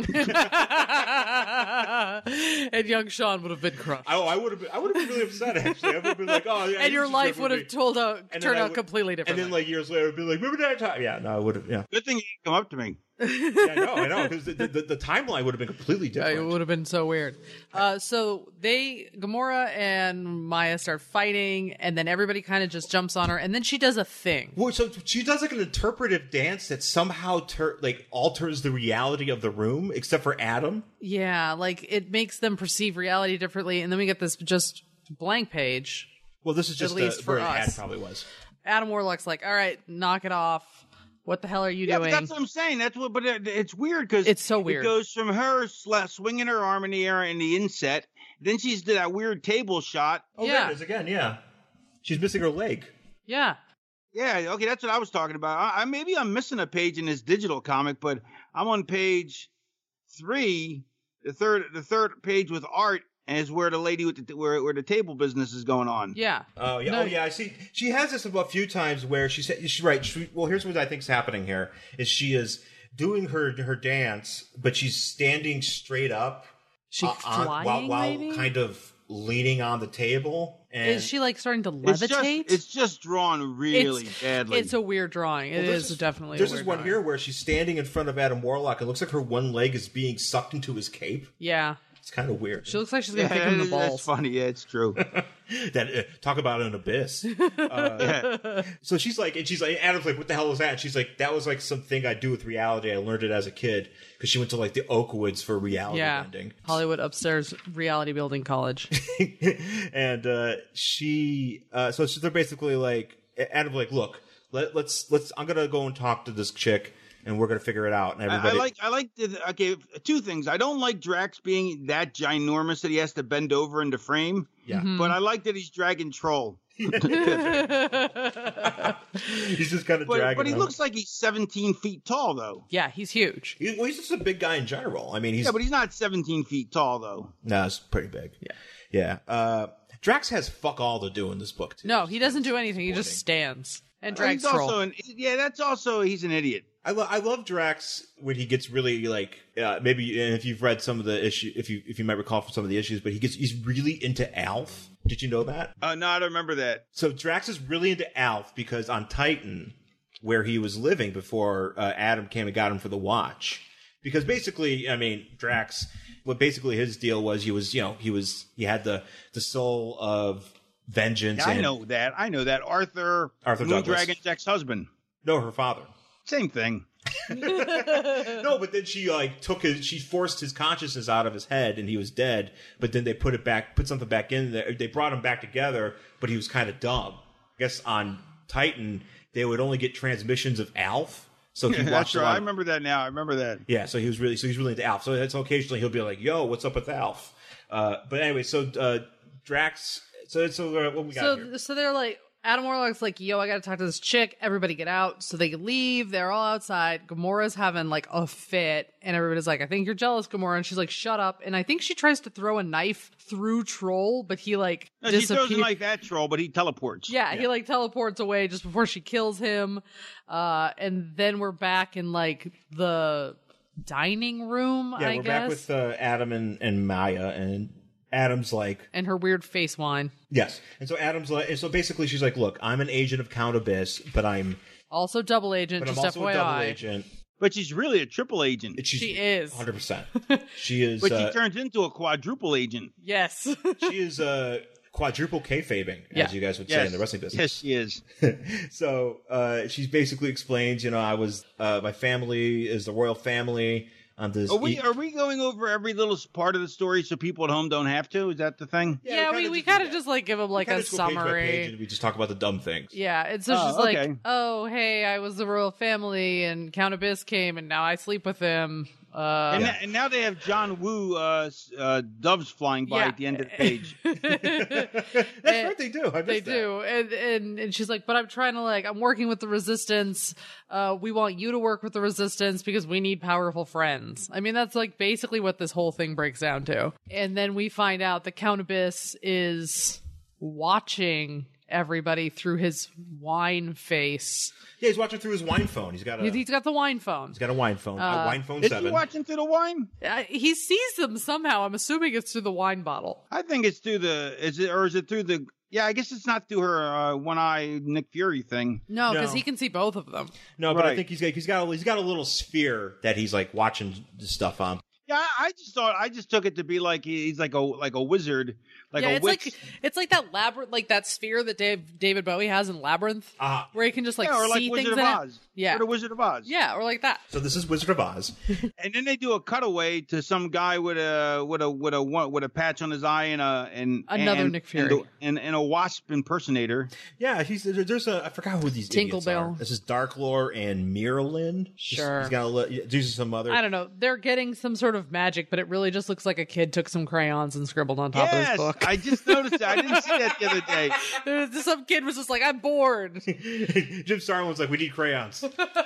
And young Sean would have been crushed. I would have been really upset actually. I would have been like, oh, yeah. And your life would have turned out completely different. And then like years later, I'd be like, remember that time? Yeah, no, I would have. Yeah. Good thing you didn't come up to me. Yeah, I know, because the timeline would have been completely different. It would have been so weird. So Gamora and Maya start fighting, and then everybody kind of just jumps on her, and then she does a thing. Well, so she does like an interpretive dance that somehow alters the reality of the room, except for Adam. Yeah, like it makes them perceive reality differently, and then we get this just blank page. Well, this is just at least for where us. the ad probably was. Adam Warlock's like, all right, knock it off. What the hell are you doing? But that's what I'm saying. But it's weird because it's so weird. It goes from her swinging her arm in the air in the inset, then she's did that weird table shot. Oh, there it is again. Yeah, she's missing her leg. Yeah. Yeah. Okay, that's what I was talking about. Maybe I'm missing a page in this digital comic, but I'm on page 3, the third page with art. And is where the lady with where the table business is going on. Yeah. Oh yeah. No. Oh yeah. I see. She has this a few times where she said she's right. Well, here's what I think's happening here: is she is doing her dance, but she's standing straight up. She's flying, while maybe? Kind of leaning on the table. And is she like starting to levitate? It's just drawn really badly. It's a weird drawing. It is definitely. There's a weird this one drawing. here where she's standing in front of Adam Warlock. It looks like her one leg is being sucked into his cape. Yeah. It's kind of weird. She looks like she's going to kick him in the balls. That's funny. Yeah, it's true. Talk about an abyss. So she's like, Adam's like, what the hell is that? And she's like, that was like something I do with reality. I learned it as a kid because she went to like the Oakwoods for reality bending. Hollywood upstairs reality building college. And so they're basically like, Adam's like, look, let's I'm gonna go and talk to this chick. And we're gonna figure it out. And everybody, I like two things. I don't like Drax being that ginormous that he has to bend over into frame. Yeah, but I like that he's dragging Troll. He's just kind of dragging. But he looks like he's 17 feet tall, though. Yeah, he's huge. He's just a big guy in general. I mean, but he's not 17 feet tall, though. No, it's pretty big. Yeah. Drax has fuck all to do in this book too. No, he doesn't do anything. He just stands and drags Troll. He's an idiot. I love Drax when he gets really like maybe if you've read some of the issue if you might recall from some of the issues, but he's really into Alf. Did you know that? No, I don't remember that. So Drax is really into Alf because on Titan, where he was living before Adam came and got him for the Watch, because basically, I mean, Drax, what basically his deal was, he had the soul of vengeance. Yeah, I know that. Arthur Douglas. Moondragon's ex-husband. No, her father. Same thing. No, but then she like she forced his consciousness out of his head, and he was dead. But then they put something back in there. They brought him back together, but he was kind of dumb. I guess on Titan they would only get transmissions of Alf. So he watched. I remember that now. I remember that. Yeah, so he's really into Alf. So occasionally he'll be like, "Yo, what's up with Alf?" But anyway, so Drax. So what we got here? So they're like, Adam Warlock's like, yo, I gotta talk to this chick. Everybody get out. So they leave. They're all outside. Gamora's having like a fit. And everybody's like, I think you're jealous, Gamora. And she's like, shut up. And I think she tries to throw a knife through Troll, but he like disappears. She throws a knife at Troll, but he teleports. Yeah, he like teleports away just before she kills him. And then we're back in like the dining room, I guess. We're back with Adam and Maya, and Adam's like... And her weird face wine. Yes. And so Adam's like... And so basically she's like, look, I'm an agent of Count Abyss, but I'm... Also double agent, but just I'm also FYI. a double agent. But she's really a triple agent. She is. 100%. She is... But she turns into a quadruple agent. Yes. She is quadruple kayfabing, as you guys would say in the wrestling business. Yes, she is. So she basically explains, I was... my family is the royal family... On this are we going over every little part of the story so people at home don't have to? Is that the thing? Yeah, we kind of just like give them like a summary. Page by page and we just talk about the dumb things. Yeah, it's just like, oh, hey, I was the royal family and Count Abyss came and now I sleep with him. And now they have John Woo doves flying by at the end of the page. That's right, they do. They do. And she's like, but I'm trying to I'm working with the Resistance. We want you to work with the Resistance because we need powerful friends. I mean, that's like basically what this whole thing breaks down to. And then we find out that Count Abyss is watching everybody through his wine face. Yeah, he's watching through his wine phone. He's got the wine phone. He's got a wine phone. Wine phone is 7. Is he watching through the wine? He sees them somehow. I'm assuming it's through the wine bottle. I think it's through is it through the? Yeah, I guess it's not through her one eye Nick Fury thing. No, because he can see both of them. No, but I think he's got a little sphere that he's like watching the stuff on. Yeah, I just took it to be like he's like a wizard, like a witch. It's like that labyrinth, like that sphere that David Bowie has in Labyrinth, where he can just or see like things Wizard in of Oz. it. Yeah, or the Wizard of Oz. Yeah, or like that. So this is Wizard of Oz, and then they do a cutaway to some guy with a patch on his eye and another Nick Fury and a wasp impersonator. Yeah, there's I forgot who these idiots are. This is Darklore and Miralyn. Sure, he's got some other. I don't know. They're getting some sort of magic, but it really just looks like a kid took some crayons and scribbled on top of his book. I just noticed that. I didn't see that the other day. Some kid was just like, I'm bored. Jim Starlin was like, we need crayons.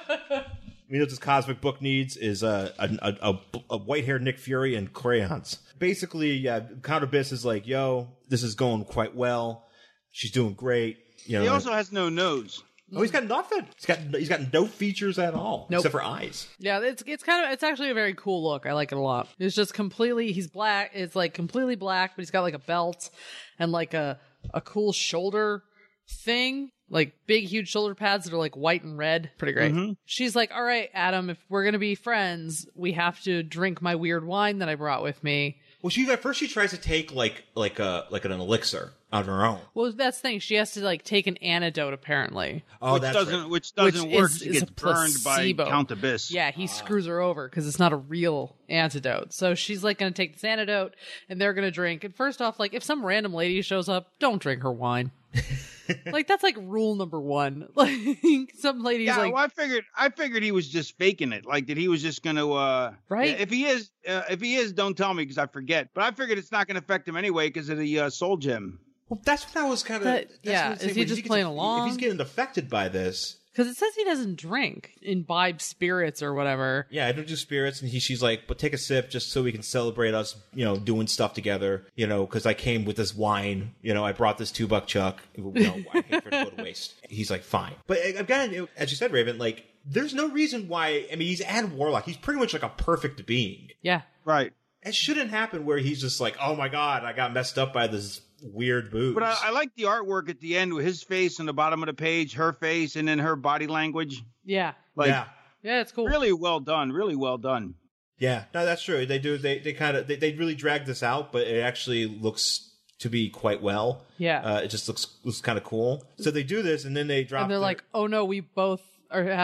What this cosmic book needs is a white-haired Nick Fury and crayons. Basically, Count Abyss is like, yo, this is going quite well. She's doing great. He also has no nose. Oh, he's got nothing. He's got no features at all, except for eyes. Yeah, it's actually a very cool look. I like it a lot. It's just he's black. It's like completely black, but he's got like a belt and like a cool shoulder thing, like big, huge shoulder pads that are like white and red. Pretty great. Mm-hmm. She's like, all right, Adam, if we're gonna be friends, we have to drink my weird wine that I brought with me. Well, first she tries to take like an elixir on her own. Well, that's the thing. She has to take an antidote apparently. Oh, which doesn't work. She gets burned by Count Abyss. Yeah, he screws her over because it's not a real antidote. So she's going to take this antidote and they're going to drink. And first off, if some random lady shows up, don't drink her wine. That's rule number 1. Some ladies well, I figured he was just faking it. That he was just going to right. Yeah, if he is, don't tell me because I forget. But I figured it's not going to affect him anyway because of the soul gem. Well, that's what I was kind of. Yeah, is he just playing along? If he's getting affected by this. Because it says he doesn't drink, imbibe spirits or whatever. Yeah, I don't do spirits, and she's like, but take a sip just so we can celebrate us, doing stuff together, because I came with this wine, I brought this $2 chuck, I hate for it to go to waste. He's like, fine. But again, as you said, Raven, there's no reason why, he's Adam Warlock, he's pretty much a perfect being. Yeah. Right. It shouldn't happen where he's just like, oh my God, I got messed up by this weird booze. But I like the artwork at the end with his face on the bottom of the page, her face, and then her body language. Yeah. Yeah, it's cool. Really well done. Really well done. Yeah, no, that's true. They do. They they really drag this out, but it actually looks to be quite well. Yeah. It just looks kind of cool. So they do this, and then they drop. And they're like, oh no, we both have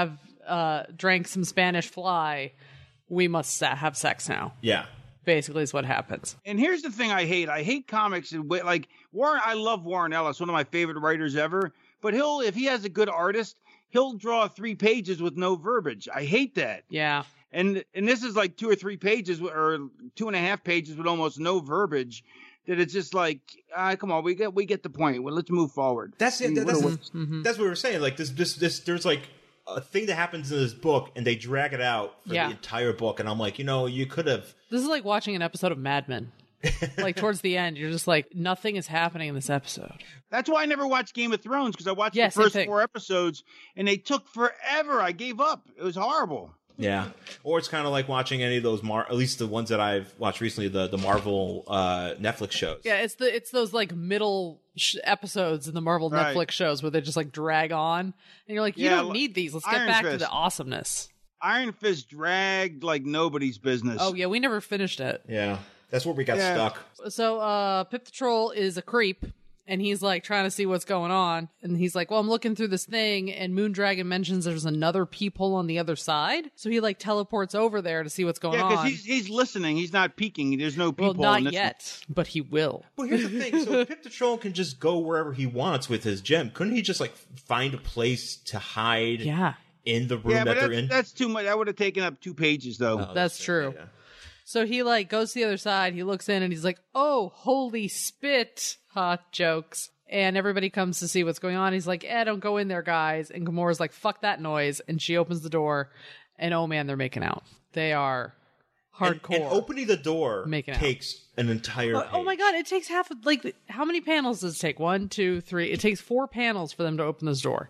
drank some Spanish fly. We must have sex now. Yeah. Basically is what happens. And here's the thing I hate comics. Like Warren, I love Warren Ellis, one of my favorite writers ever. But if he has a good artist, he'll draw 3 pages with no verbiage. I hate that. Yeah. And this is like 2 or 3 pages or 2.5 pages with almost no verbiage. That it's just like, come on, we get the point. Well, let's move forward. That's it. That's what we were saying. Like this, there's like a thing that happens in this book, and they drag it out for the entire book. And I'm like, you could have. This is like watching an episode of Mad Men. Like towards the end, you're just like, nothing is happening in this episode. That's why I never watched Game of Thrones, because I watched the first 4 episodes, and they took forever. I gave up. It was horrible. Yeah, or it's kind of like watching any of those at least the ones that I've watched recently, the Marvel Netflix shows. Yeah, it's those like middle episodes in the Marvel Netflix shows where they just like drag on, and you're like, you don't need these. Let's get back to the awesomeness. Iron Fist dragged like nobody's business. Oh yeah, we never finished it. Yeah, that's where we got stuck. So Pip the Troll is a creep. And he's like trying to see what's going on. And he's like, well, I'm looking through this thing. And Moondragon mentions there's another peephole on the other side. So he like teleports over there to see what's going on. Yeah, because he's listening. He's not peeking. There's no peephole. Well, not yet, but he will. Well, here's the thing. So Pip the Troll can just go wherever he wants with his gem. Couldn't he just like find a place to hide in the room that they're in? That's too much. That would have taken up 2 pages, though. Oh, that's true. Yeah. So he like goes to the other side. He looks in and he's like, oh, holy spit. Ha, jokes. And everybody comes to see what's going on. He's like, don't go in there, guys. And Gamora's like, fuck that noise. And she opens the door. And oh man, they're making out. They are hardcore. And opening the door takes an entire page. Oh my god, it takes like, how many panels does it take? 1, 2, 3. It takes 4 panels for them to open this door.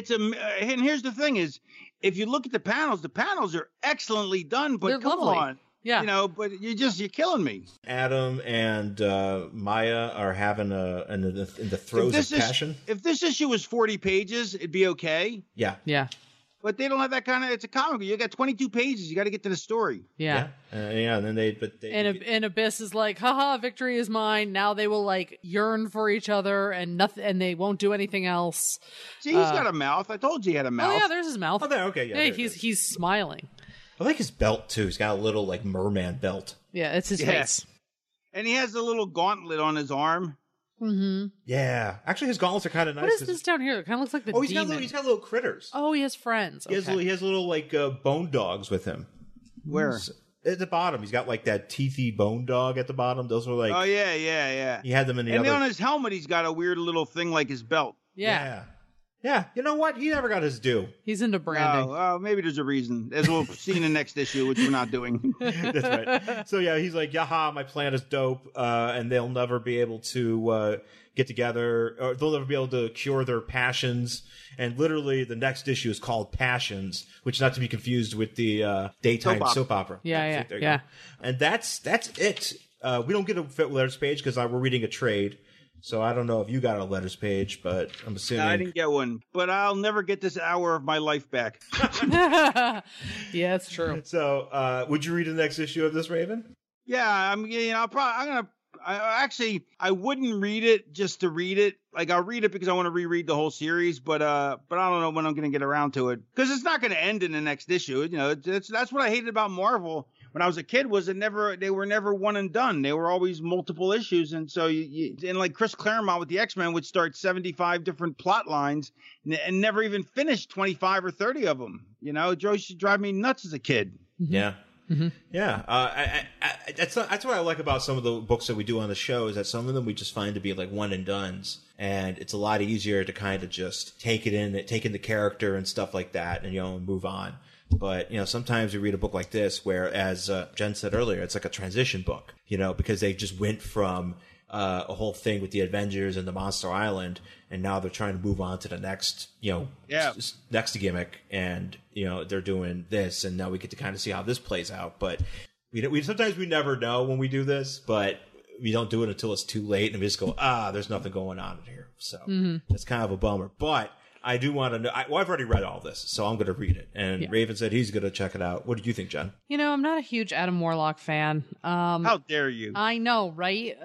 And here's the thing is, if you look at the panels are excellently done, but they're come lovely. on. Yeah. But you're killing me. Adam and Maya are having in the throes of passion. If this issue was 40 pages, it'd be okay. Yeah. Yeah. But they don't have that kind of. It's a comic. You got 22 pages. You got to get to the story. Yeah. And then and Abyss is like, haha, victory is mine. Now they will like yearn for each other and nothing, and they won't do anything else. See, he's got a mouth. I told you he had a mouth. Oh yeah, there's his mouth. Oh, there. Okay. Yeah. He's smiling. I like his belt too. He's got a little like merman belt. Yeah, it's his face. And he has a little gauntlet on his arm. Mm-hmm. Yeah. Actually, his gauntlets are kind of nice. What is this down here? It kind of looks like the demon. He's got little critters. Oh, he has friends. He has little like bone dogs with him. Where? At the bottom. He's got like that teethy bone dog at the bottom. Those were like... Oh, yeah. He had them in the other... And on his helmet, he's got a weird little thing like his belt. Yeah. Yeah, you know what? He never got his due. He's into branding. Oh, maybe there's a reason. As we'll see in the next issue, which we're not doing. That's right. So, yeah, he's like, yaha, my plan is dope, and they'll never be able to get together, or they'll never be able to cure their passions. And literally, the next issue is called Passions, which not to be confused with the daytime soap opera. Yeah. And that's it. We don't get a letters page because we're reading a trade. So I don't know if you got a letters page, but I'm assuming... No, I didn't get one. But I'll never get this hour of my life back. Yeah, it's true. So would you read the next issue of this, Raven? Yeah, I wouldn't read it just to read it. Like, I'll read it because I want to reread the whole series, but I don't know when I'm going to get around to it. Because it's not going to end in the next issue. That's what I hated about Marvel when I was a kid, was they were never one and done. They were always multiple issues. And so and like Chris Claremont with the X-Men would start 75 different plot lines and never even finish 25 or 30 of them. It used to drive me nuts as a kid. Yeah. Mm-hmm. Yeah. That's what I like about some of the books that we do on the show, is that some of them we just find to be like one and dones. And it's a lot easier to kind of just take in the character and stuff like that and, move on. But, sometimes you read a book like this where, as Jen said earlier, it's like a transition book, because they just went from a whole thing with the Avengers and the Monster Island, and now they're trying to move on to the next, next gimmick, and, they're doing this, and now we get to kind of see how this plays out. But we sometimes we never know when we do this, but we don't do it until it's too late, and we just go, there's nothing going on in here. So it's kind of a bummer. But I do want to know. I've already read all this, so I'm going to read it. And Raven said he's going to check it out. What did you think, Jen? I'm not a huge Adam Warlock fan. How dare you? I know, right?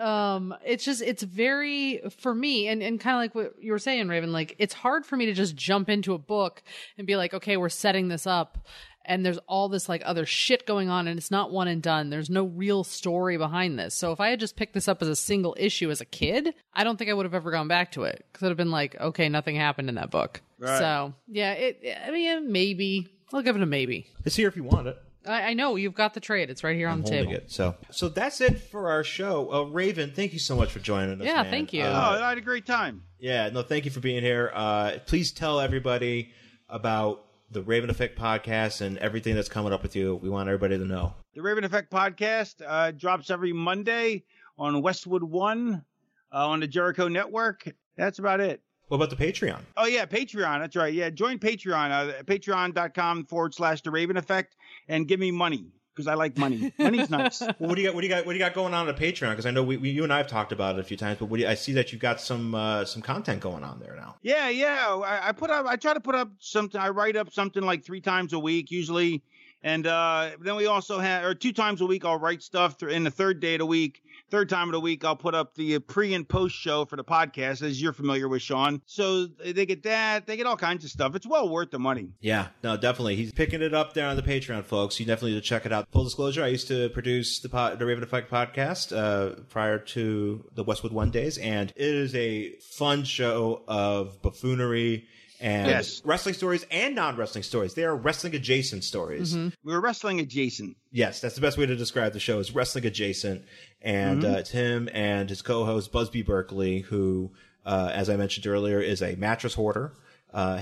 It's very, for me, and kind of like what you were saying, Raven, like, it's hard for me to just jump into a book and be like, okay, we're setting this up. And there's all this like other shit going on, and it's not one and done. There's no real story behind this. So if I had just picked this up as a single issue as a kid, I don't think I would have ever gone back to it, because I'd have been like, okay, nothing happened in that book. Right. So yeah, maybe. I'll give it a maybe. It's here if you want it. I know you've got the trade. It's right here on the table. So that's it for our show. Raven, thank you so much for joining us. Yeah, man. thank you. I had a great time. Yeah, no, thank you for being here. Please tell everybody about the Raven Effect podcast and everything that's coming up with you. We want everybody to know. The Raven Effect podcast drops every Monday on Westwood One on the Jericho Network. That's about it. What about the Patreon? Oh, yeah, Patreon. That's right. Yeah, join Patreon, patreon.com/The Raven Effect, and give me money, because I like money. Money's nice. Well, what do you got going on Patreon? Because I know you and I have talked about it a few times, but I see that you've got some content going on there now. Yeah. I try to put up something. I write up something like 3 times a week usually, and then we also have, or 2 times a week, I'll write stuff. In the third time of the week, I'll put up the pre and post show for the podcast, as you're familiar with, Sean. So they get that. They get all kinds of stuff. It's well worth the money. Yeah, no, definitely. He's picking it up there on the Patreon, folks. You definitely need to check it out. Full disclosure, I used to produce the Raven Effect podcast prior to the Westwood One days, and it is a fun show of buffoonery and wrestling stories and non-wrestling stories. They are wrestling adjacent stories. Mm-hmm. We're wrestling adjacent. Yes, that's the best way to describe the show, is wrestling adjacent. And it's him and his co-host Busby Berkeley, who, as I mentioned earlier, is a mattress hoarder. I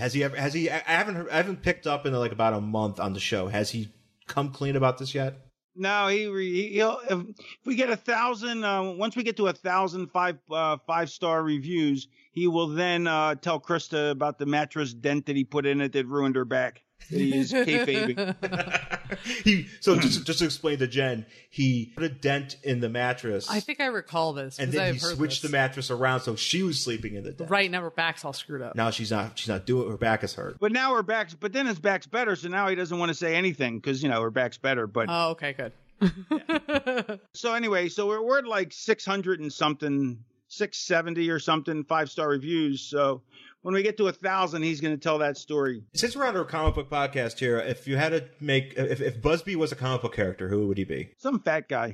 haven't picked up in like about a month on the show. Has he come clean about this yet? No, he'll if we get 1,000, once we get to 1,000 5-star reviews, he will then tell Krista about the mattress dent that he put in it that ruined her back. That he is kayfabing. So just to explain to Jen, he put a dent in the mattress. I think I recall this. And then he switched the mattress around, so she was sleeping in the dent. Right, now her back's all screwed up. Now she's not doing it. Her back is hurt. But now her back's, but then his back's better, so now he doesn't want to say anything because, her back's better. But oh, okay, good. So anyway, so we're at like 600 and something, 670 or something 5-star reviews. So when we get to 1,000, he's going to tell that story. Since we're on our comic book podcast here, if you had to make, if Busby was a comic book character, who would he be? Some fat guy.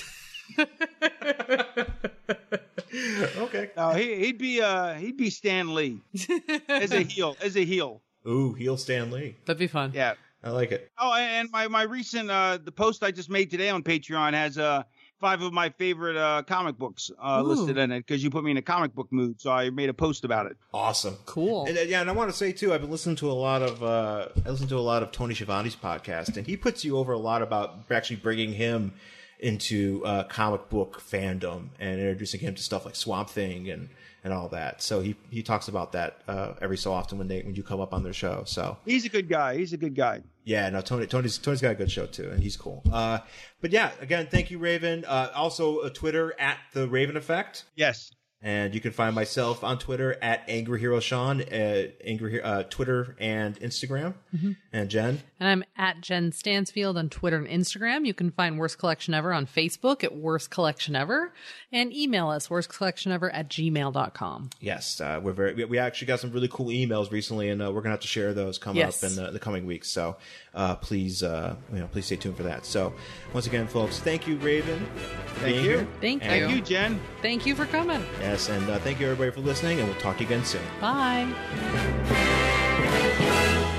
Okay. He'd be Stan Lee as a heel. Ooh, heel Stan Lee. That'd be fun. Yeah. I like it. Oh, and my recent the post I just made today on Patreon has 5 of my favorite comic books listed in it, because you put me in a comic book mood, so I made a post about it. Awesome, cool. And I want to say too, I've been listening to a lot of Tony Schiavone's podcast, and he puts you over a lot about actually bringing him into comic book fandom and introducing him to stuff like Swamp Thing and all that. So he talks about that every so often when you come up on their show. So he's a good guy. Yeah, no, Tony's got a good show too, and he's cool. But yeah, again, thank you, Raven. Also, Twitter at The Raven Effect. Yes. And you can find myself on Twitter at Angry Hero Sean, Twitter and Instagram. Mm-hmm. And Jen? And I'm at Jen Stansfield on Twitter and Instagram. You can find Worst Collection Ever on Facebook at Worst Collection Ever. And email us, worstcollectionever@gmail.com. Yes, we actually got some really cool emails recently, and we're going to have to share those coming up in the coming weeks. So please stay tuned for that. So once again, folks, thank you, Raven. Thank you. Thank you. Thank you, Jen. Thank you for coming. Yes, and thank you everybody for listening, and we'll talk to you again soon. Bye.